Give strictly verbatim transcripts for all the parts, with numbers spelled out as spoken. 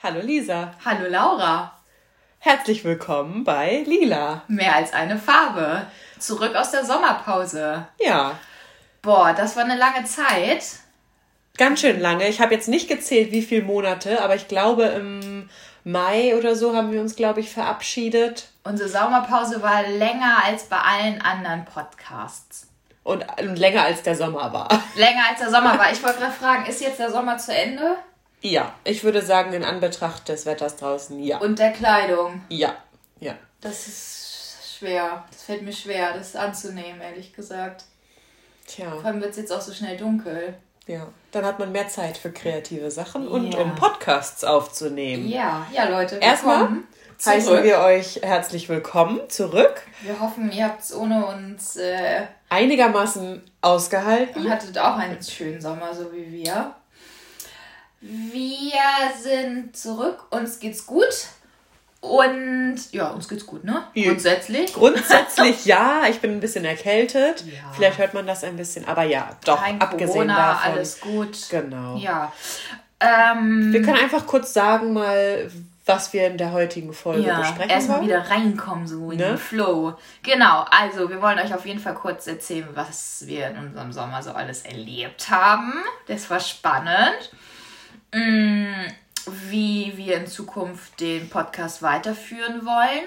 Hallo Lisa. Hallo Laura. Herzlich willkommen bei Lila. Mehr als eine Farbe. Zurück aus der Sommerpause. Ja. Boah, das war eine lange Zeit. Ganz schön lange. Ich habe jetzt nicht gezählt, wie viele Monate, aber ich glaube im Mai oder so haben wir uns, glaube ich, verabschiedet. Unsere Sommerpause war länger als bei allen anderen Podcasts. Und, und länger als der Sommer war. Länger als der Sommer war. Ich wollte gerade fragen, ist jetzt der Sommer zu Ende? Ja, ich würde sagen, in Anbetracht des Wetters draußen, ja. Und der Kleidung? Ja, ja. Das ist schwer. Das fällt mir schwer, das anzunehmen, ehrlich gesagt. Tja. Vor allem wird es jetzt auch so schnell dunkel. Ja, dann hat man mehr Zeit für kreative Sachen und Ja. um Podcasts aufzunehmen. Ja, ja Leute, Erstmal heißen zurück. wir euch herzlich willkommen zurück. Wir hoffen, ihr habt es ohne uns äh, Einigermaßen ausgehalten. und hattet auch einen schönen Sommer, so wie wir. Wir sind zurück, uns geht's gut. Und ja, uns geht's gut, ne? Ja. Grundsätzlich. Grundsätzlich ja, ich bin ein bisschen erkältet. Ja. Vielleicht hört man das ein bisschen, aber ja, doch, Kein abgesehen Corona, davon. alles gut. Genau. Ja. Ähm, Wir können einfach kurz sagen mal, was wir in der heutigen Folge ja, besprechen erstmal wollen. wieder reinkommen, so in Ne? den Flow. Genau, also wir wollen euch auf jeden Fall kurz erzählen, was wir in unserem Sommer so alles erlebt haben. Das war spannend. Mm, wie wir in Zukunft den Podcast weiterführen wollen.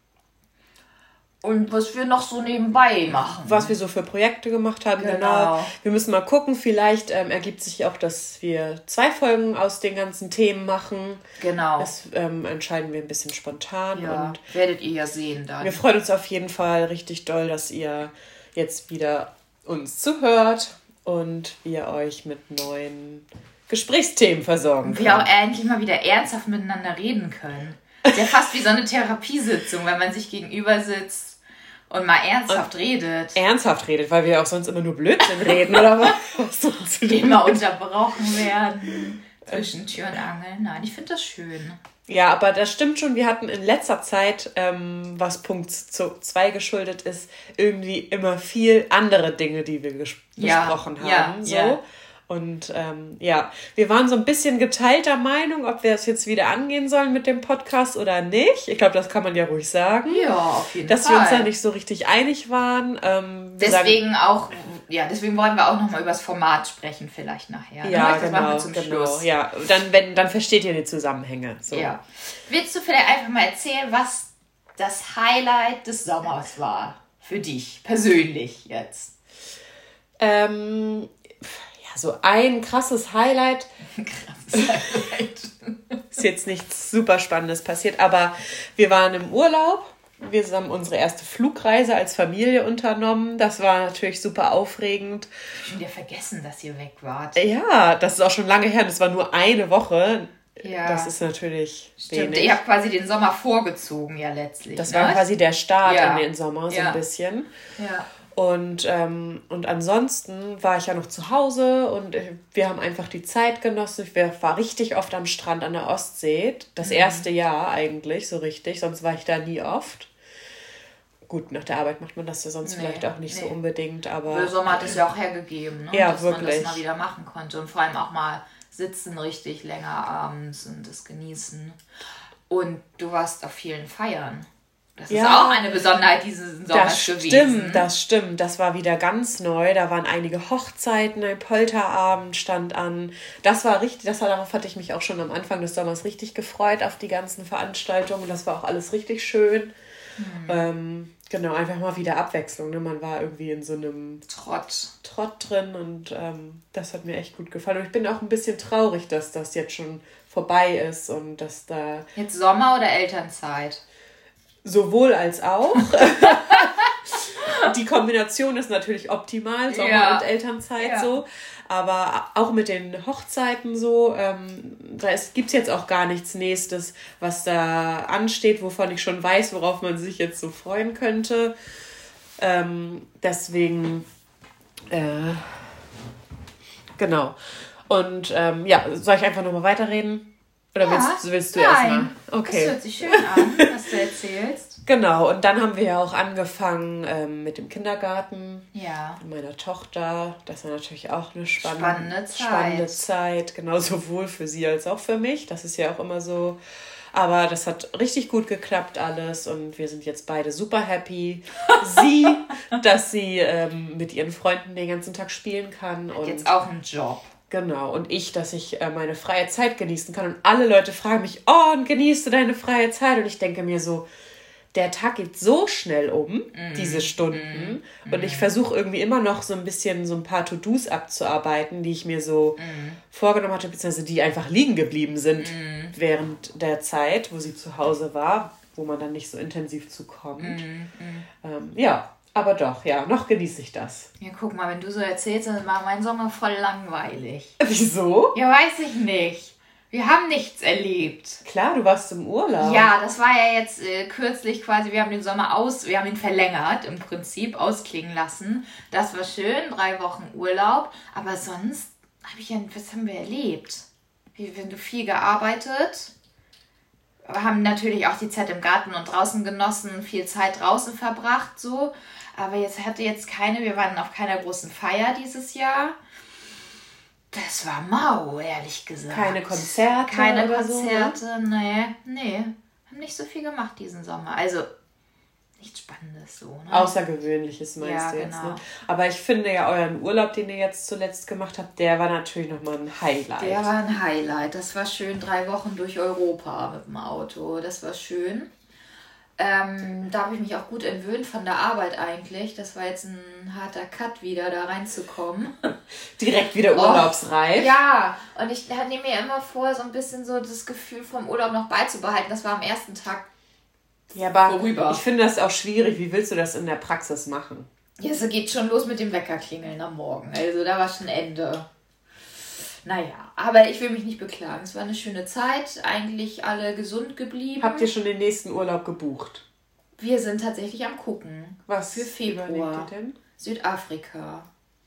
Und was wir noch so nebenbei machen. Was wir so für Projekte gemacht haben, genau. Genau. Wir müssen mal gucken, vielleicht ähm, ergibt sich auch, dass wir zwei Folgen aus den ganzen Themen machen. Genau. Das ähm, entscheiden wir ein bisschen spontan. Ja, Und werdet ihr ja sehen dann. wir freuen uns auf jeden Fall richtig doll, dass ihr jetzt wieder uns zuhört und wir euch mit neuen Gesprächsthemen versorgen können. wir auch endlich mal wieder ernsthaft miteinander reden können. Ist ja fast wie so eine Therapiesitzung, wenn man sich gegenüber sitzt und mal ernsthaft redet. Ernsthaft redet, weil wir auch sonst immer nur Blödsinn reden, oder was? So zu dem- Immer unterbrochen werden. Zwischen Tür und Angel. Nein, ich finde das schön. Ja, aber das stimmt schon. Wir hatten in letzter Zeit, ähm, was Punkt zwei geschuldet ist, irgendwie immer viel andere Dinge, die wir ges- Ja, besprochen ja, haben. So. ja. Und ähm, ja, wir waren so ein bisschen geteilter Meinung, ob wir es jetzt wieder angehen sollen mit dem Podcast oder nicht. Ich glaube, das kann man ja ruhig sagen. Ja, auf jeden Dass Fall. wir uns da nicht so richtig einig waren. Ähm, wir Deswegen auch, ja, deswegen wollen wir auch nochmal über das Format sprechen, vielleicht nachher. sagen, ne? ja, Das machen genau, wir zum genau. Schluss. Ja, dann, wenn, dann versteht ihr die Zusammenhänge. So. Ja. Willst du vielleicht einfach mal erzählen, was das Highlight des Sommers war? Für dich, persönlich jetzt. Ähm, ja, so ein krasses Highlight. Krasses Highlight. Ist jetzt nichts super Spannendes passiert, aber wir waren im Urlaub. Wir haben unsere erste Flugreise als Familie unternommen. Das war natürlich super aufregend. Ich hab schon wieder vergessen, dass ihr weg wart. Ja, das ist auch schon lange her. Das war nur eine Woche. Ja. Das ist natürlich Stimmt, wenig. ihr habt quasi den Sommer vorgezogen, ja letztlich. Das ne? war quasi der Start Ja. in den Sommer, so Ja. ein bisschen. Ja. Und, ähm, und ansonsten war ich ja noch zu Hause und äh, wir haben einfach die Zeit genossen. Ich war richtig oft am Strand an der Ostsee. Das Mhm. erste Jahr eigentlich, so richtig. Sonst war ich da nie oft. Gut, nach der Arbeit macht man das ja sonst Nee, vielleicht auch nicht so nee. unbedingt, aber Der Sommer hat es ja auch hergegeben, ne? Ja, dass man wirklich. das mal wieder machen konnte. Und vor allem auch mal sitzen richtig länger abends und das genießen. Und du warst auf vielen Feiern. Das ist Ja. auch eine Besonderheit dieses Sommers das gewesen. stimmt, das stimmt. Das war wieder ganz neu. Da waren einige Hochzeiten, ein Polterabend stand an. Das war richtig, das war, darauf hatte ich mich auch schon am Anfang des Sommers richtig gefreut, auf die ganzen Veranstaltungen. Das war auch alles richtig schön. Mhm. Ähm, genau, einfach mal wieder Abwechslung. Ne? Man war irgendwie in so einem Trott. Trott drin und ähm, das hat mir echt gut gefallen. Und ich bin auch ein bisschen traurig, dass das jetzt schon vorbei ist und dass da Jetzt Sommer oder Elternzeit? sowohl als auch. Die Kombination ist natürlich optimal, Sommer Ja. und Elternzeit Ja. so. Aber auch mit den Hochzeiten so, ähm, da gibt es jetzt auch gar nichts Nächstes, was da ansteht, wovon ich schon weiß, worauf man sich jetzt so freuen könnte. Ähm, deswegen, äh, genau. Und ähm, ja, soll ich einfach nochmal weiterreden? Oder Ja, willst, willst du nein. erstmal? Das Okay. hört sich schön an, was du erzählst. Genau, und dann haben wir ja auch angefangen ähm, mit dem Kindergarten. Ja. Mit meiner Tochter. Das war natürlich auch eine spann- Spannende Zeit. spannende Zeit. Genau, sowohl für sie als auch für mich. Das ist ja auch immer so. Aber das hat richtig gut geklappt alles und wir sind jetzt beide super happy. Sie, dass sie ähm, mit ihren Freunden den ganzen Tag spielen kann. Hat und jetzt auch einen Job. Genau, und ich, dass ich äh, meine freie Zeit genießen kann. Und alle Leute fragen mich, oh, und genießt du deine freie Zeit? Und ich denke mir so, der Tag geht so schnell um, mm, diese Stunden. Mm, und ich versuche irgendwie immer noch so ein bisschen so ein paar To-Dos abzuarbeiten, die ich mir so mm. vorgenommen hatte, beziehungsweise die einfach liegen geblieben sind mm. während der Zeit, wo sie zu Hause war, wo man dann nicht so intensiv zukommt. Mm, mm. Ähm, ja, aber doch, ja, noch genieße ich das. Ja, guck mal, wenn du so erzählst, dann war mein Sommer voll langweilig. Wieso? Ja, weiß ich nicht. Wir haben nichts erlebt. Klar, du warst im Urlaub. Ja, das war ja jetzt äh, kürzlich quasi, wir haben den Sommer aus, wir haben ihn verlängert im Prinzip, ausklingen lassen. Das war schön, drei Wochen Urlaub. Aber sonst habe ich ja, was haben wir erlebt? Wir haben viel gearbeitet. Wir haben natürlich auch die Zeit im Garten und draußen genossen, viel Zeit draußen verbracht, so. Aber jetzt hatte jetzt keine, wir waren auf keiner großen Feier dieses Jahr. Das war mau, ehrlich gesagt. Keine Konzerte Keine oder Konzerte, so, ne? nee, nee. Haben nicht so viel gemacht diesen Sommer. Also, nichts Spannendes so, ne? Außergewöhnliches meinst ja, du jetzt, genau. ne? Aber ich finde ja, euren Urlaub, den ihr jetzt zuletzt gemacht habt, der war natürlich nochmal ein Highlight. Der war ein Highlight. Das war schön, drei Wochen durch Europa mit dem Auto. Das war schön. Ähm, da habe ich mich auch gut entwöhnt von der Arbeit eigentlich. Das war jetzt ein harter Cut wieder, da reinzukommen. Direkt wieder urlaubsreif. Oh, ja, und ich nehme mir immer vor, so ein bisschen so das Gefühl vom Urlaub noch beizubehalten. Das war am ersten Tag ja, aber vorüber. Ich finde das auch schwierig. Wie willst du das in der Praxis machen? Ja, es geht schon los mit dem Weckerklingeln am Morgen. Also da war schon Ende. Naja, aber ich will mich nicht beklagen. Es war eine schöne Zeit, eigentlich alle gesund geblieben. Habt ihr schon den nächsten Urlaub gebucht? Wir sind tatsächlich am Gucken. Was für Februar? Überlegt ihr denn? Südafrika.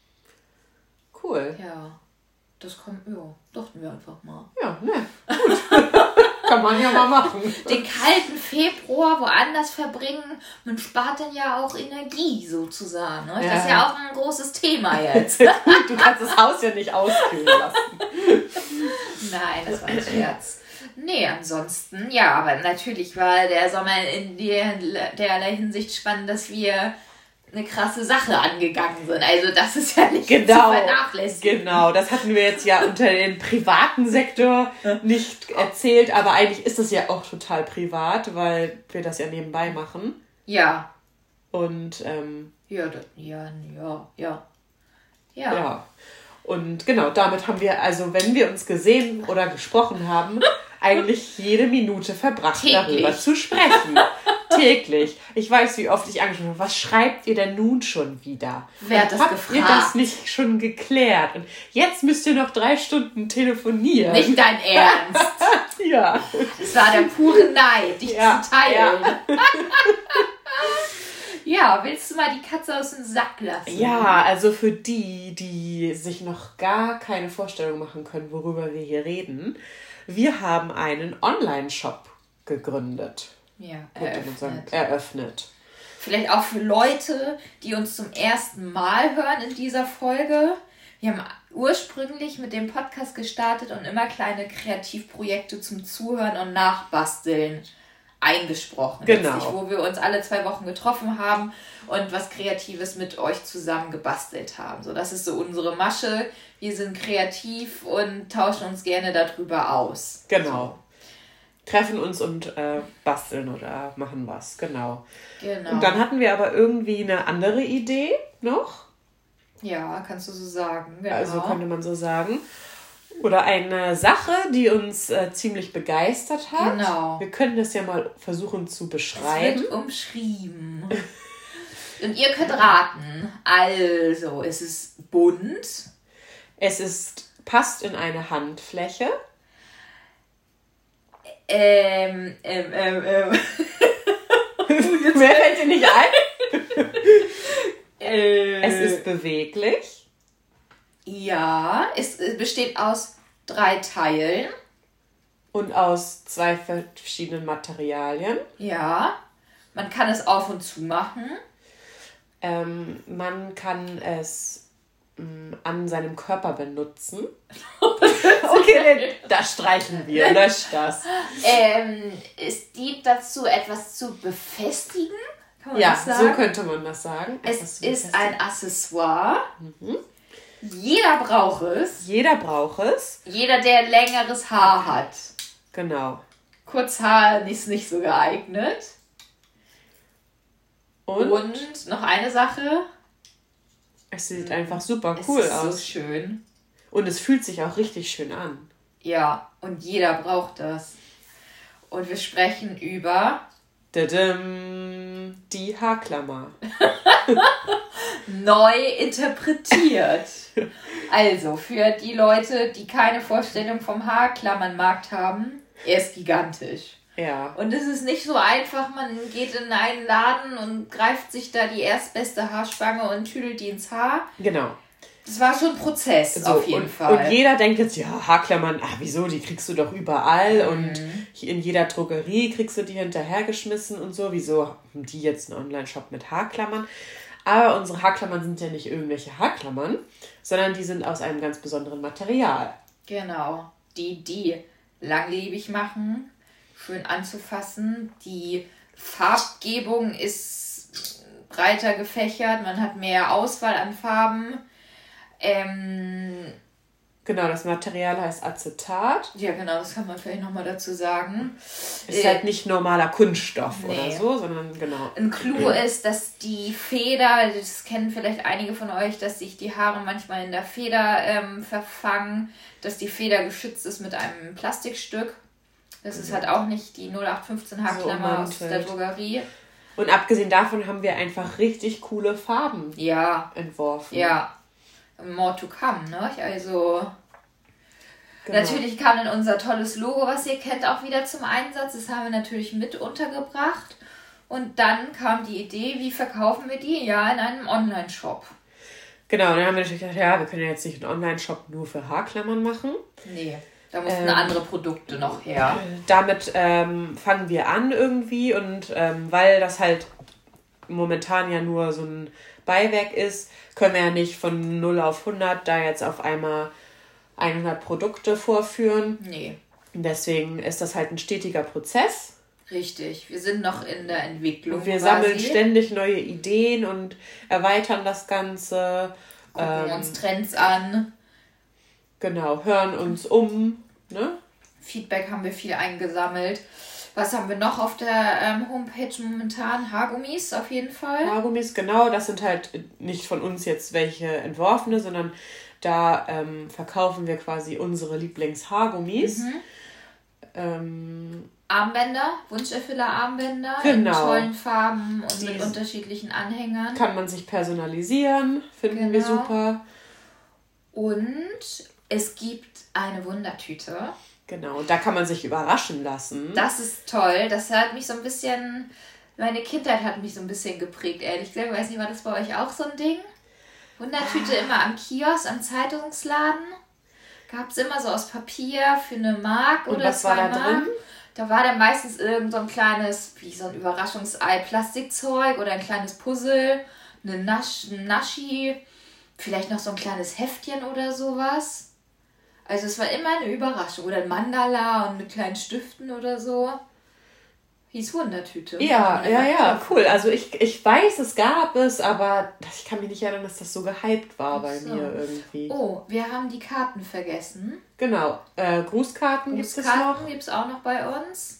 Cool. Ja, das kommt, ja, dachten wir einfach mal. Ja, ne, gut. Kann man ja mal machen. Den kalten Februar woanders verbringen, man spart dann ja auch Energie sozusagen. Ne? Ja. Das ist ja auch ein großes Thema jetzt. Gut, du kannst das Haus ja nicht auskühlen lassen. Nein, das war ein Scherz. Nee, ansonsten, ja, aber natürlich war der Sommer in der, derlei Hinsicht spannend, dass wir eine krasse Sache angegangen sind. Also das ist ja nicht genau, zu vernachlässigen. Genau, das hatten wir jetzt ja unter den privaten Sektor nicht erzählt, aber eigentlich ist das ja auch total privat, weil wir das ja nebenbei machen. Ja. Und ähm, ja, das, ja, ja, ja, ja. Ja. Und genau, damit haben wir, also wenn wir uns gesehen oder gesprochen haben, eigentlich jede Minute verbracht, täglich darüber zu sprechen. Täglich. Ich weiß, wie oft ich angesprochen habe, was schreibt ihr denn nun schon wieder? Wer hat das Habt gefragt? ihr das nicht schon geklärt? Und jetzt müsst ihr noch drei Stunden telefonieren. Nicht dein Ernst? Ja. Das war der pure Neid, dich ja, zu teilen. Ja. Ja, willst du mal die Katze aus dem Sack lassen? Ja, also für die, die sich noch gar keine Vorstellung machen können, worüber wir hier reden. Wir haben einen Online-Shop gegründet. Ja, eröffnet. Sagen, eröffnet. Vielleicht auch für Leute, die uns zum ersten Mal hören in dieser Folge. Wir haben ursprünglich mit dem Podcast gestartet und immer kleine Kreativprojekte zum Zuhören und Nachbasteln eingesprochen. Genau. Letztlich, wo wir uns alle zwei Wochen getroffen haben und was Kreatives mit euch zusammen gebastelt haben. So, das ist so unsere Masche. Wir sind kreativ und tauschen uns gerne darüber aus. Genau. So. Treffen uns und äh, basteln oder machen was, genau. Genau. Und dann hatten wir aber irgendwie eine andere Idee noch. Ja, kannst du so sagen. Genau. Also könnte man so sagen. Oder eine Sache, die uns äh, ziemlich begeistert hat. Genau. Wir können das ja mal versuchen zu beschreiben. Es wird umschrieben. Und ihr könnt raten. Also, es ist bunt. Es ist, passt in eine Handfläche. Ähm, ähm, ähm, ähm. Mehr fällt dir nicht ein? äh, es ist beweglich. Ja, es besteht aus drei Teilen. Und aus zwei verschiedenen Materialien. Ja. Man kann es auf und zu machen. Ähm, man kann es mh, an seinem Körper benutzen. Okay, das streichen wir. Löscht das. Ähm, es dient dazu, etwas zu befestigen. Kann man ja, das sagen? so könnte man das sagen. Es ist ein Accessoire. Mhm. Jeder braucht es. Jeder braucht es. Jeder, der längeres Haar hat. Genau. Kurzhaar ist nicht so geeignet. Und, Und noch eine Sache. Es sieht einfach super cool aus. Es ist so schön. Und es fühlt sich auch richtig schön an. Ja, und jeder braucht das. Und wir sprechen über... Dadam, die Haarklammer. Neu interpretiert. Also, für die Leute, die keine Vorstellung vom Haarklammernmarkt haben, er ist gigantisch. Ja. Und es ist nicht so einfach, man geht in einen Laden und greift sich da die erstbeste Haarspange und tüdelt die ins Haar. Genau. Das war schon ein Prozess, so, auf jeden und, Fall. Und jeder denkt jetzt, ja, Haarklammern, ach wieso, die kriegst du doch überall. Mhm. Und in jeder Drogerie kriegst du die hinterhergeschmissen und so. Wieso haben die jetzt einen Online-Shop mit Haarklammern? Aber unsere Haarklammern sind ja nicht irgendwelche Haarklammern, sondern die sind aus einem ganz besonderen Material. Genau. Die, die langlebig machen, schön anzufassen. Die Farbgebung ist breiter gefächert, man hat mehr Auswahl an Farben. Ähm, genau, das Material heißt Acetat. Ja, genau, das kann man vielleicht nochmal dazu sagen. Ist äh, halt nicht normaler Kunststoff nee. oder so, sondern genau. Ein Clou ist, dass die Feder, das kennen vielleicht einige von euch, dass sich die Haare manchmal in der Feder ähm, verfangen, dass die Feder geschützt ist mit einem Plastikstück. Das ist halt auch nicht die null acht fünfzehn Haarklammer so aus der Drogerie. Und abgesehen davon haben wir einfach richtig coole Farben ja. entworfen. Ja. More to come, ne? Also genau. Natürlich kam dann unser tolles Logo, was ihr kennt, auch wieder zum Einsatz. Das haben wir natürlich mit untergebracht. Und dann kam die Idee, wie verkaufen wir die? Ja, in einem Online-Shop. Genau, dann haben wir natürlich gedacht, ja, wir können ja jetzt nicht einen Online-Shop nur für Haarklammern machen. Nee, da mussten ähm, andere Produkte noch her. Damit ähm, fangen wir an irgendwie und ähm, weil das halt momentan ja nur so ein Beiwerk ist, können wir ja nicht von null auf hundert da jetzt auf einmal hundert Produkte vorführen. Nee. Deswegen ist das halt ein stetiger Prozess. Richtig, wir sind noch in der Entwicklung. Und wir quasi. sammeln ständig neue Ideen und erweitern das Ganze. Gucken ähm, uns Trends an. Genau, hören uns um. Ne? Feedback haben wir viel eingesammelt. Was haben wir noch auf der ähm, Homepage momentan? Haargummis auf jeden Fall. Haargummis, genau. Das sind halt nicht von uns jetzt welche entworfene, sondern da ähm, verkaufen wir quasi unsere Lieblings-Haargummis. Mhm. Ähm, Armbänder, Wunscherfüller-Armbänder genau. in tollen Farben und Die mit unterschiedlichen Anhängern. Kann man sich personalisieren, finden genau. wir super. Und es gibt eine Wundertüte. Genau, da kann man sich überraschen lassen. Das ist toll. Das hat mich so ein bisschen, meine Kindheit hat mich so ein bisschen geprägt, ehrlich gesagt. Ich weiß nicht, war das bei euch auch so ein Ding? Wundertüte ah. immer am Kiosk, am Zeitungsladen. Gab es immer so aus Papier für eine Mark Und oder was zwei war da Mark. drin? Da war dann meistens irgend so ein kleines, wie so ein Überraschungsei, Plastikzeug oder ein kleines Puzzle, eine Nasch, ein Naschi, vielleicht noch so ein kleines Heftchen oder sowas. Also es war immer eine Überraschung. Oder ein Mandala und mit kleinen Stiften oder so. Hieß Wundertüte. Ja, ja, ja, cool. Also ich, ich weiß, es gab es, aber ich kann mich nicht erinnern, dass das so gehypt war bei so. mir irgendwie. Oh, wir haben die Karten vergessen. Genau, äh, Grußkarten, Grußkarten gibt es noch. Grußkarten gibt es auch noch bei uns.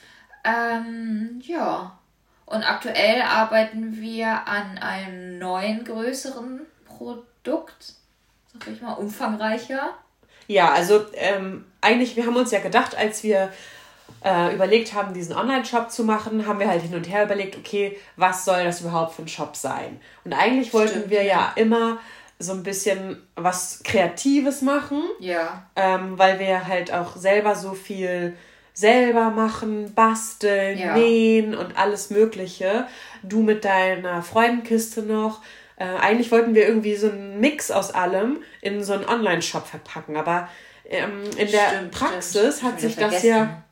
Ähm, ja. Und aktuell arbeiten wir an einem neuen, größeren Produkt. Sag ich mal, umfangreicher. Ja, also ähm, eigentlich, wir haben uns ja gedacht, als wir äh, überlegt haben, diesen Online-Shop zu machen, haben wir halt hin und her überlegt, okay, was soll das überhaupt für ein Shop sein? Und eigentlich wollten Stimmt, wir ja. ja immer so ein bisschen was Kreatives machen, ja. ähm, weil wir halt auch selber so viel selber machen, basteln, ja. nähen und alles Mögliche. Du mit deiner Freundenkiste noch. Äh, eigentlich wollten wir irgendwie so einen Mix aus allem in so einen Online-Shop verpacken, aber ähm, in der stimmt, Praxis stimmt. hat sich das ja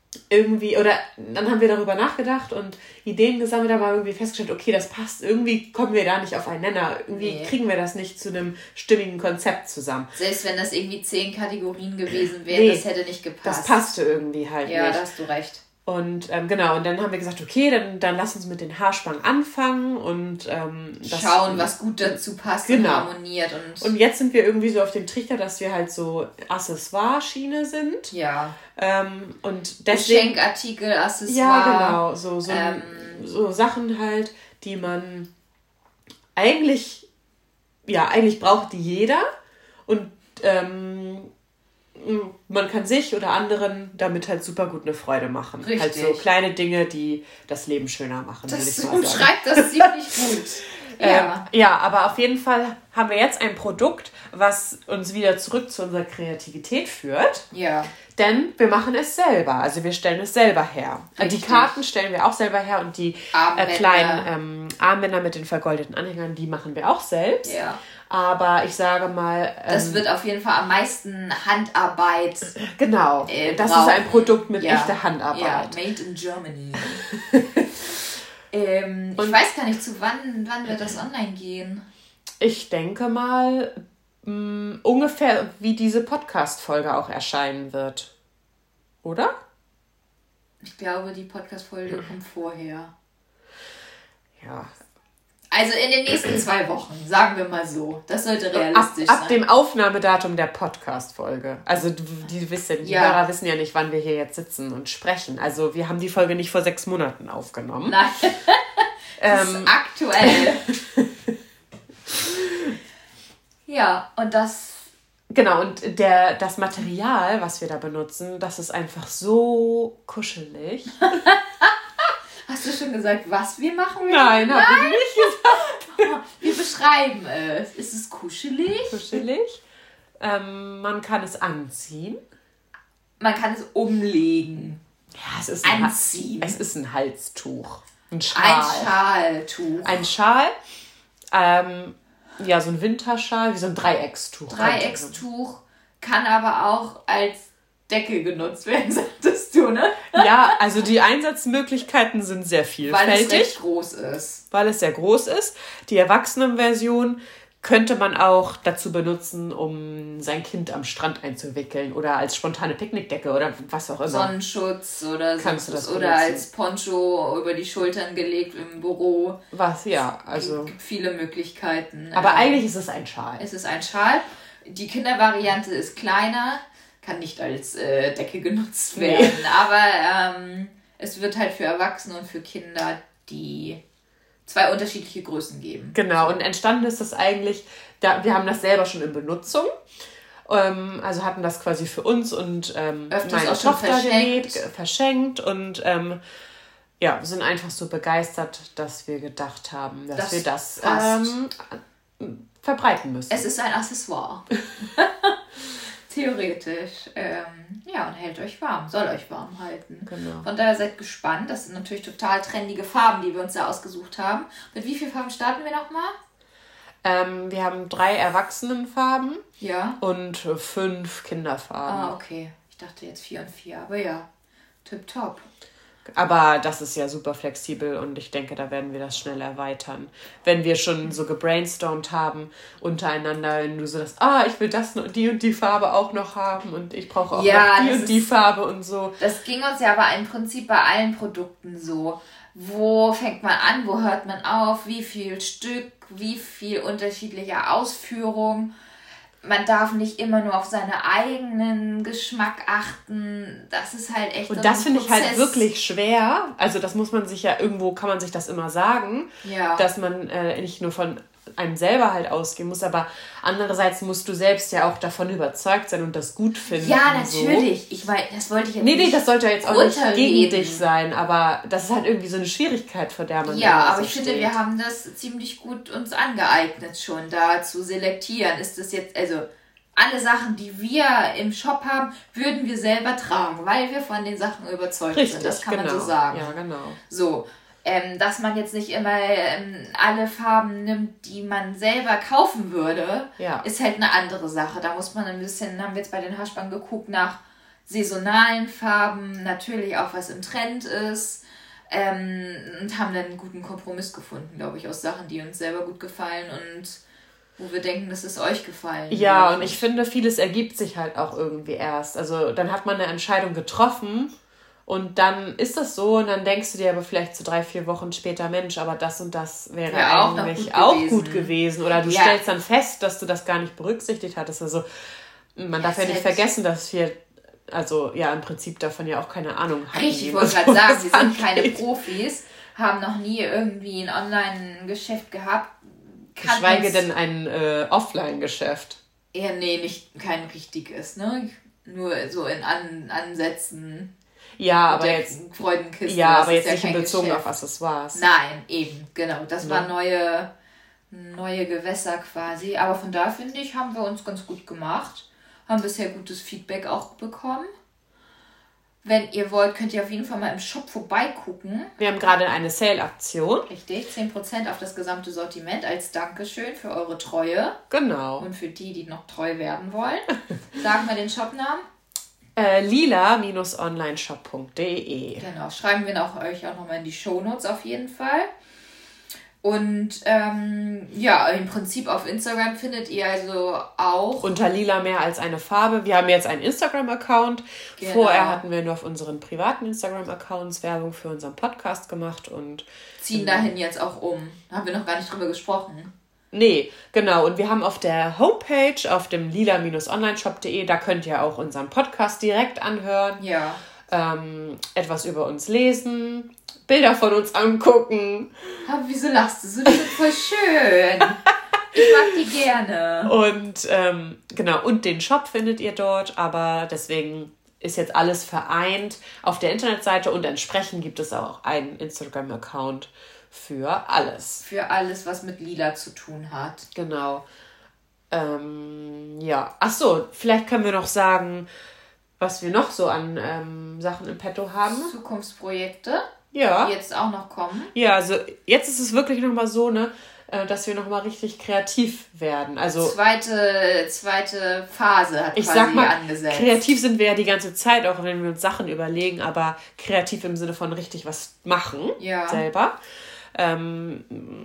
irgendwie, oder dann haben wir darüber nachgedacht und Ideen gesammelt, aber irgendwie festgestellt, okay, das passt, irgendwie kommen wir da nicht auf einen Nenner, irgendwie nee. kriegen wir das nicht zu einem stimmigen Konzept zusammen. Selbst wenn das irgendwie zehn Kategorien gewesen wären, nee, das hätte nicht gepasst. Das passte irgendwie halt ja, nicht. Ja, da hast du recht. Und ähm, genau, und dann haben wir gesagt, okay, dann, dann lass uns mit den Haarspangen anfangen und ähm, das, schauen, was gut dazu passt genau. und harmoniert. Und, und jetzt sind wir irgendwie so auf dem Trichter, dass wir halt so Accessoire-Schiene sind. Ja. Ähm, und deswegen, Geschenkartikel, Accessoire. Ja, genau, so, so, ähm, so Sachen halt, die man eigentlich, ja, eigentlich braucht die jeder und ähm, man kann sich oder anderen damit halt super gut eine Freude machen. Richtig. Halt so kleine Dinge, die das Leben schöner machen. Das du schreibst das ziemlich gut. Ja. Ähm, ja, aber auf jeden Fall haben wir jetzt ein Produkt, was uns wieder zurück zu unserer Kreativität führt. Ja. Denn wir machen es selber. Also wir stellen es selber her. Richtig. Die Karten stellen wir auch selber her und die äh, kleinen ähm, Armbänder mit den vergoldeten Anhängern, die machen wir auch selbst. Ja. Aber ich sage mal... Ähm, das wird auf jeden Fall am meisten Handarbeit. Genau. Äh, das brauchen. Ist ein Produkt mit ja. echter Handarbeit. Ja, made in Germany. ähm, ich weiß gar nicht, zu wann, wann wird das online gehen? Ich denke mal, mh, ungefähr wie diese Podcast-Folge auch erscheinen wird. Oder? Ich glaube, die Podcast-Folge mhm. kommt vorher. Ja. Also in den nächsten zwei Wochen, sagen wir mal so. Das sollte realistisch ab, ab sein. Ab dem Aufnahmedatum der Podcast-Folge. Also die, wissen, die ja. Hörer wissen ja nicht, wann wir hier jetzt sitzen und sprechen. Also wir haben die Folge nicht vor sechs Monaten aufgenommen. Nein, das ähm, ist aktuell. Ja, und das... Genau, und der, das Material, was wir da benutzen, das ist einfach so kuschelig. Hast du schon gesagt, was wir machen? Nein, habe ich nicht gesagt. Wir beschreiben es. Ist es kuschelig? Kuschelig. Ähm, man kann es anziehen. Man kann es umlegen. Ja, es ist Anziehen. Ein, es ist ein Halstuch. Ein Schal. Ein Schaltuch. Ein Schal. Ähm, ja, so ein Winterschal, wie so ein Dreieckstuch. Dreieckstuch kann aber auch als Decke genutzt werden, sagtest du, ne? Ja, also die Einsatzmöglichkeiten sind sehr vielfältig. Weil es recht groß ist. Weil es sehr groß ist. Die Erwachsenenversion könnte man auch dazu benutzen, um sein Kind am Strand einzuwickeln oder als spontane Picknickdecke oder was auch immer. Sonnenschutz oder Kannst du das oder als Poncho über die Schultern gelegt im Büro. Was, ja, also. Es gibt viele Möglichkeiten. Aber ähm, eigentlich ist es ein Schal. Es ist ein Schal. Die Kindervariante ist kleiner, kann nicht als äh, Decke genutzt werden, nee. aber ähm, es wird halt für Erwachsene und für Kinder die zwei unterschiedliche Größen geben. Genau, und entstanden ist das eigentlich, da, wir haben das selber schon in Benutzung, ähm, also hatten das quasi für uns und ähm, meine Tochter genäht, verschenkt und ähm, ja, sind einfach so begeistert, dass wir gedacht haben, dass das wir das ähm, verbreiten müssen. Es ist ein Accessoire. Theoretisch. Ähm, ja, und hält euch warm. Soll euch warm halten. Genau. Von daher seid gespannt. Das sind natürlich total trendige Farben, die wir uns da ausgesucht haben. Mit wie vielen Farben starten wir nochmal? Ähm, wir haben drei Erwachsenenfarben. Ja. Und fünf Kinderfarben. Ah, okay. Ich dachte jetzt vier und vier. Aber ja, tipptopp. Aber das ist ja super flexibel und ich denke, da werden wir das schnell erweitern. Wenn wir schon so gebrainstormt haben untereinander, wenn du so das, ah, ich will das und die und die Farbe auch noch haben und ich brauche auch ja, noch die und ist, die Farbe und so. Das ging uns ja aber im Prinzip bei allen Produkten so. Wo fängt man an, wo hört man auf, wie viel Stück, wie viel unterschiedliche Ausführung. Man darf nicht immer nur auf seinen eigenen Geschmack achten. Das ist halt echt. Und das finde ich halt wirklich schwer. Also das muss man sich ja irgendwo, kann man sich das immer sagen, ja. dass man äh, nicht nur von einem selber halt ausgehen muss, aber andererseits musst du selbst ja auch davon überzeugt sein und das gut finden. Ja, natürlich. So. Ich meine, das wollte ich jetzt nee, nicht. Nee, das sollte jetzt auch nicht gegen dich sein, aber das ist halt irgendwie so eine Schwierigkeit, vor der man ja, aber so ich steht. finde, wir haben das ziemlich gut uns angeeignet schon, da zu selektieren. Ist das jetzt, also alle Sachen, die wir im Shop haben, würden wir selber tragen, weil wir von den Sachen überzeugt Richtig, sind. Das kann genau. man so sagen. Ja, genau. So. Ähm, dass man jetzt nicht immer ähm, alle Farben nimmt, die man selber kaufen würde, ja. ist halt eine andere Sache. Da muss man ein bisschen, haben wir jetzt bei den Haarspangen geguckt, nach saisonalen Farben, natürlich auch was im Trend ist. Ähm, und haben dann einen guten Kompromiss gefunden, glaube ich, aus Sachen, die uns selber gut gefallen und wo wir denken, dass es euch gefallen. Ja, und ich finde, vieles ergibt sich halt auch irgendwie erst. Also dann hat man eine Entscheidung getroffen und dann ist das so und dann denkst du dir aber vielleicht so drei, vier Wochen später, Mensch, aber das und das wäre ja, auch eigentlich auch gut, auch gut gewesen. Oder du ja. stellst dann fest, dass du das gar nicht berücksichtigt hattest. Also man darf ja, ja nicht vergessen, dass wir also ja im Prinzip davon ja auch keine Ahnung hatten. Richtig, ich wollte gerade sagen, wir sind keine Profis, haben noch nie irgendwie ein Online-Geschäft gehabt. Geschweige denn ein äh, Offline-Geschäft. Ja, nee, nicht kein richtiges, ne? Nur so in An- Ansätzen. Ja, aber jetzt Freudenkiste. Ja, aber jetzt ja nicht in Bezug auf Accessoires. Nein, eben, genau. Das ja. waren neue, neue Gewässer quasi. Aber von da, finde ich, haben wir uns ganz gut gemacht. Haben bisher gutes Feedback auch bekommen. Wenn ihr wollt, könnt ihr auf jeden Fall mal im Shop vorbeigucken. Wir haben gerade eine Sale-Aktion. Richtig, zehn Prozent auf das gesamte Sortiment als Dankeschön für eure Treue. Genau. Und für die, die noch treu werden wollen. Sagen wir den Shopnamen. Äh, lila Bindestrich online shop punkt de. Genau, schreiben wir auch, euch auch nochmal in die Shownotes auf jeden Fall. Und ähm, ja, im Prinzip auf Instagram findet ihr also auch... Unter lila mehr als eine Farbe. Wir haben jetzt einen Instagram-Account. Genau. Vorher hatten wir nur auf unseren privaten Instagram-Accounts Werbung für unseren Podcast gemacht und... Ziehen dahin jetzt auch um. Da haben wir noch gar nicht drüber gesprochen. Nee, genau. Und wir haben auf der Homepage, auf dem lila Bindestrich online shop punkt de, da könnt ihr auch unseren Podcast direkt anhören. Ja. Ähm, etwas über uns lesen, Bilder von uns angucken. Aber wieso lachst du so? Die sind voll schön. Ich mag die gerne. Und ähm, genau, und den Shop findet ihr dort, aber deswegen ist jetzt alles vereint auf der Internetseite und entsprechend gibt es auch einen Instagram-Account für alles. Für alles, was mit Lila zu tun hat. Genau. Ähm, ja, ach so, vielleicht können wir noch sagen, was wir noch so an ähm, Sachen im Petto haben. Zukunftsprojekte, ja. die jetzt auch noch kommen. Ja, also jetzt ist es wirklich nochmal so, ne, dass wir nochmal richtig kreativ werden. Also zweite, zweite Phase hat ich quasi sag mal, angesetzt. Kreativ sind wir ja die ganze Zeit, auch wenn wir uns Sachen überlegen, aber kreativ im Sinne von richtig was machen ja. selber. Ähm,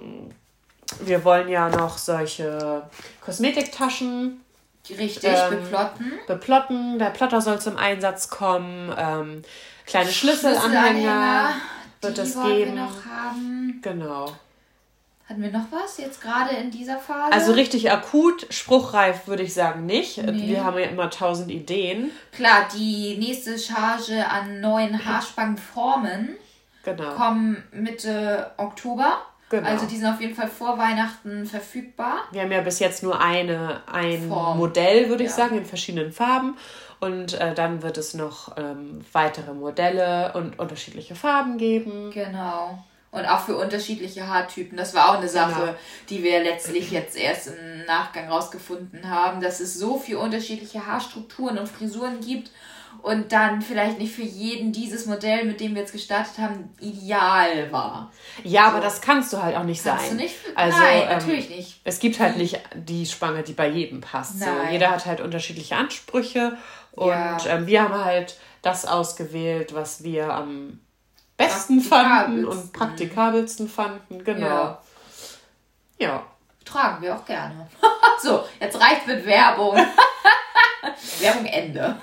wir wollen ja noch solche Kosmetiktaschen richtig ähm, beplotten. Beplotten, der Plotter soll zum Einsatz kommen. Ähm, kleine Schlüsselanhänger, Schlüsselanhänger wird die es wollen geben. Wir noch haben. Genau. Hatten wir noch was jetzt gerade in dieser Phase? Also richtig akut, spruchreif würde ich sagen nicht. Nee. Wir haben ja immer tausend Ideen. Klar, die nächste Charge an neuen Haarspangenformen genau. kommen Mitte Oktober. Genau. Also die sind auf jeden Fall vor Weihnachten verfügbar. Wir haben ja bis jetzt nur eine, ein Form. Modell, würde ich ja. sagen, in verschiedenen Farben. Und äh, dann wird es noch ähm, weitere Modelle und unterschiedliche Farben geben. Genau. Und auch für unterschiedliche Haartypen. Das war auch eine Sache, genau. die wir letztlich jetzt erst im Nachgang rausgefunden haben, dass es so viele unterschiedliche Haarstrukturen und Frisuren gibt und dann vielleicht nicht für jeden dieses Modell, mit dem wir jetzt gestartet haben, ideal war. Ja, so. Aber das kannst du halt auch nicht kannst sein. Du nicht? Also, Nein, ähm, natürlich nicht. Es gibt halt nicht die Spange, die bei jedem passt. So. Jeder hat halt unterschiedliche Ansprüche und ja. ähm, wir haben halt das ausgewählt, was wir am besten fanden und praktikabelsten fanden. Genau. Ja. ja. Tragen wir auch gerne. So, jetzt reicht mit Werbung. Werbung Ende.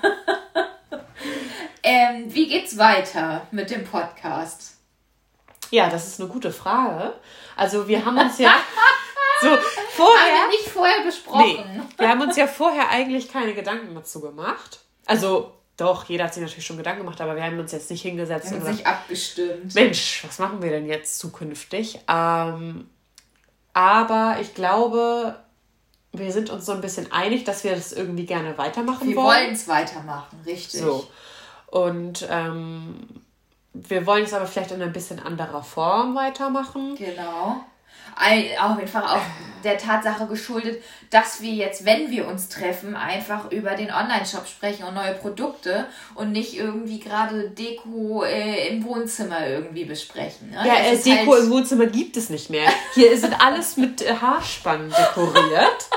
ähm, wie geht's weiter mit dem Podcast? Ja, das ist eine gute Frage. Also wir haben uns ja so vorher... Haben wir nicht vorher besprochen. Nee, wir haben uns ja vorher eigentlich keine Gedanken dazu gemacht. Also doch, jeder hat sich natürlich schon Gedanken gemacht, aber wir haben uns jetzt nicht hingesetzt. Wir haben und uns nicht abgestimmt. Mensch, was machen wir denn jetzt zukünftig? Ähm, aber ich glaube, wir sind uns so ein bisschen einig, dass wir das irgendwie gerne weitermachen wir wollen. Wir wollen es weitermachen, richtig. So. Und ähm, wir wollen es aber vielleicht in ein bisschen anderer Form weitermachen. Genau. Auch einfach auch der Tatsache geschuldet, dass wir jetzt, wenn wir uns treffen, einfach über den Online-Shop sprechen und neue Produkte und nicht irgendwie gerade Deko äh, im Wohnzimmer irgendwie besprechen. Ne? Ja, äh, Deko halt im Wohnzimmer gibt es nicht mehr. Hier sind alles mit äh, Haarspannen dekoriert.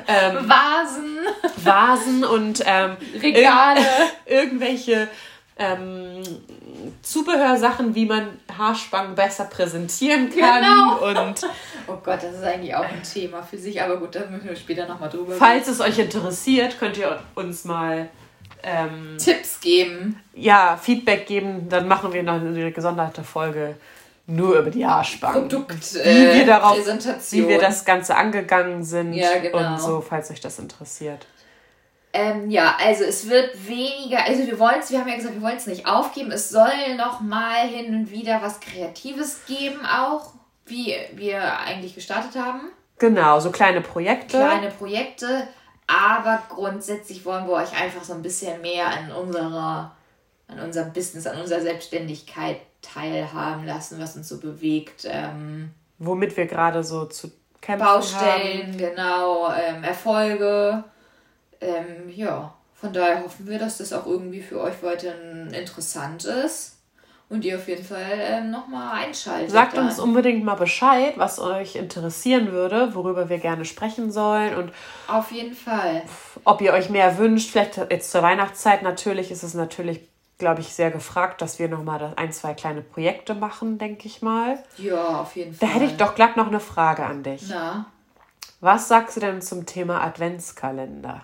ähm, Vasen. Vasen und ähm, Regale. Ir- irgendwelche ähm, Zubehörsachen, wie man Haarspangen besser präsentieren kann. Genau. Und oh Gott, das ist eigentlich auch ein Thema für sich, aber gut, da müssen wir später nochmal drüber falls es euch interessiert, könnt ihr uns mal ähm, Tipps geben. Ja, Feedback geben, dann machen wir noch eine gesonderte Folge nur über die Haarspangen. Produkt, wie äh, wir darauf, Präsentation. wie wir das Ganze angegangen sind Ja, genau. und so, falls euch das interessiert. Ähm, ja, also es wird weniger, also wir wollen es, wir haben ja gesagt, wir wollen es nicht aufgeben. Es soll noch mal hin und wieder was Kreatives geben auch, wie wir eigentlich gestartet haben. Genau, so kleine Projekte. Kleine Projekte, aber grundsätzlich wollen wir euch einfach so ein bisschen mehr an unserer, an unserem Business, an unserer Selbstständigkeit teilhaben lassen, was uns so bewegt. Ähm, Womit wir gerade so zu kämpfen Baustellen, haben. genau, ähm, Erfolge. Ähm, ja, von daher hoffen wir, dass das auch irgendwie für euch weiterhin interessant ist und ihr auf jeden Fall ähm, nochmal einschaltet. Sagt dann. uns unbedingt mal Bescheid, was euch interessieren würde, worüber wir gerne sprechen sollen und auf jeden Fall. Ob ihr euch mehr wünscht, vielleicht jetzt zur Weihnachtszeit natürlich, ist es natürlich, glaube ich, sehr gefragt, dass wir nochmal ein, zwei kleine Projekte machen, denke ich mal. Ja, auf jeden Da Fall. hätte ich doch glatt noch eine Frage an dich. Na? Was sagst du denn zum Thema Adventskalender?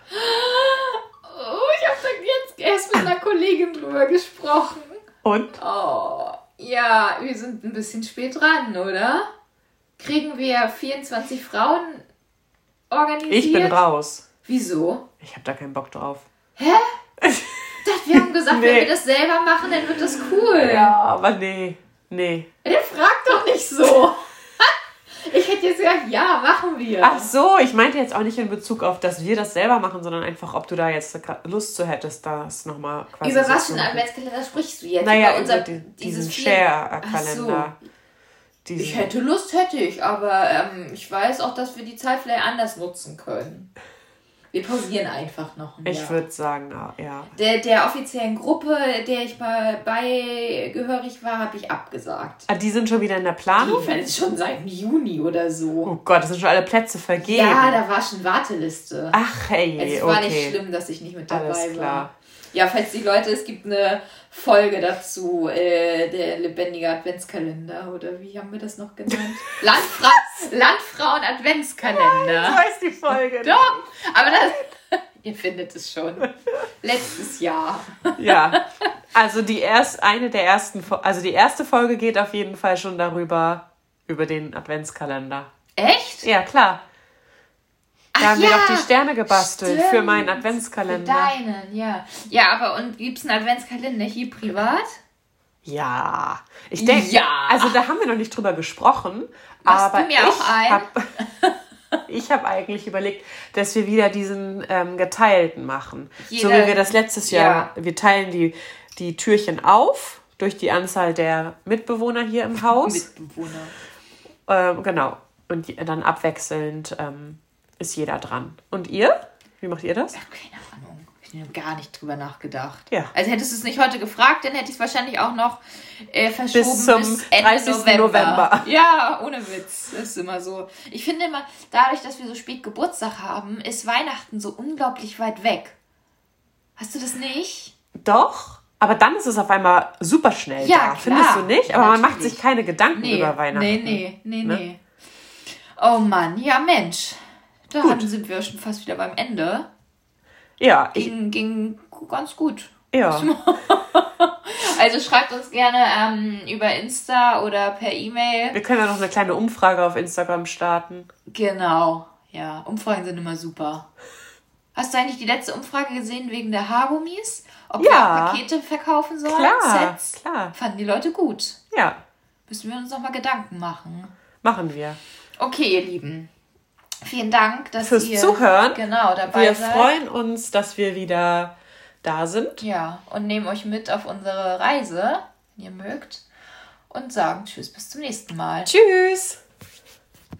Oh, ich habe da jetzt erst mit einer Kollegin drüber gesprochen. Und? Oh, ja, wir sind ein bisschen spät dran, oder? Kriegen wir vierundzwanzig Frauen organisiert? Ich bin raus. Wieso? Ich habe da keinen Bock drauf. Hä? Ich dachte, wir haben gesagt, Nee. wenn wir das selber machen, dann wird das cool. Ja, aber nee, nee. Der fragt doch nicht so. Ich hätte jetzt gesagt, ja, machen wir. Ach so, ich meinte jetzt auch nicht in Bezug auf, dass wir das selber machen, sondern einfach, ob du da jetzt Lust zu hättest, das nochmal quasi Über so was zu für einen machen. Adventskalender sprichst du jetzt? Naja, über unser, über die, diesen dieses vier- Share-Kalender. Ach so. Diesen- Ich hätte Lust, hätte ich, aber ähm, ich weiß auch, dass wir die Zeit vielleicht anders nutzen können. Wir pausieren einfach noch ein Ich Jahr. würde sagen, ja. Der, der offiziellen Gruppe, der ich mal beigehörig war, habe ich abgesagt. Ah, die sind schon wieder in der Planung? Die ist schon seit Juni oder so. Oh Gott, es sind schon alle Plätze vergeben. Ja, da war schon Warteliste. Ach, hey, Es okay. war nicht schlimm, dass ich nicht mit dabei Alles klar. war. Ja, falls die Leute, es gibt eine Folge dazu, äh, der lebendige Adventskalender, oder wie haben wir das noch genannt? Landfra Landfrauen Adventskalender. So heißt die Folge. Doch, aber das, ihr findet es schon. Letztes Jahr. Ja, also die erst, eine der ersten, Fo- also die erste Folge geht auf jeden Fall schon darüber, über den Adventskalender. Echt? Ja, klar. Da Ach haben wir ja, doch die Sterne gebastelt für stimmt. meinen Für Adventskalender. deinen, ja. Ja, aber und gibt's einen Adventskalender hier privat? Ja, ich denke, Ja. also da haben wir noch nicht drüber gesprochen, Machst aber du mir auch ich ein? hab, ich habe eigentlich überlegt, dass wir wieder diesen ähm, geteilten machen. so Jeder- wie wir das letztes Jahr, wir teilen die, die Türchen auf durch die Anzahl der Mitbewohner hier im Haus. Mitbewohner. Ähm, genau. Und je- dann abwechselnd ähm, ist jeder dran. Und ihr? Wie macht ihr das? Ach, keine Ahnung. Ich habe gar nicht drüber nachgedacht. Ja. Also hättest du es nicht heute gefragt, dann hätte ich es wahrscheinlich auch noch äh, verschoben Bis zum Ende dreißigsten November. Ja, ohne Witz. Das ist immer so. Ich finde immer, dadurch, dass wir so spät Geburtstag haben, ist Weihnachten so unglaublich weit weg. Hast du das nicht? Doch, aber dann ist es auf einmal super schnell Ja, da. klar. Findest du nicht? Aber man macht Natürlich. sich keine Gedanken Nee, über Weihnachten. nee, nee, nee, Ne? nee. Oh Mann, ja Mensch. Da Gut. sind wir schon fast wieder beim Ende. Ja, ich, Ging, ging ganz gut. ja. Also schreibt uns gerne ähm, über Insta oder per E-Mail. Wir können ja noch eine kleine Umfrage auf Instagram starten. Genau. Ja, Umfragen sind immer super. Hast du eigentlich die letzte Umfrage gesehen wegen der Haargummis? Ob wir Ja. auch Pakete verkaufen sollen? Klar, Sets? klar. Fanden die Leute gut. Ja, Müssen wir uns nochmal Gedanken machen. machen wir. Okay, ihr Lieben. Vielen Dank, dass Fürs ihr Zuhören. genau dabei Wir seid. freuen uns, dass wir wieder da sind. Ja, und nehmen euch mit auf unsere Reise, wenn ihr mögt. Und sagen Tschüss, bis zum nächsten Mal. Tschüss!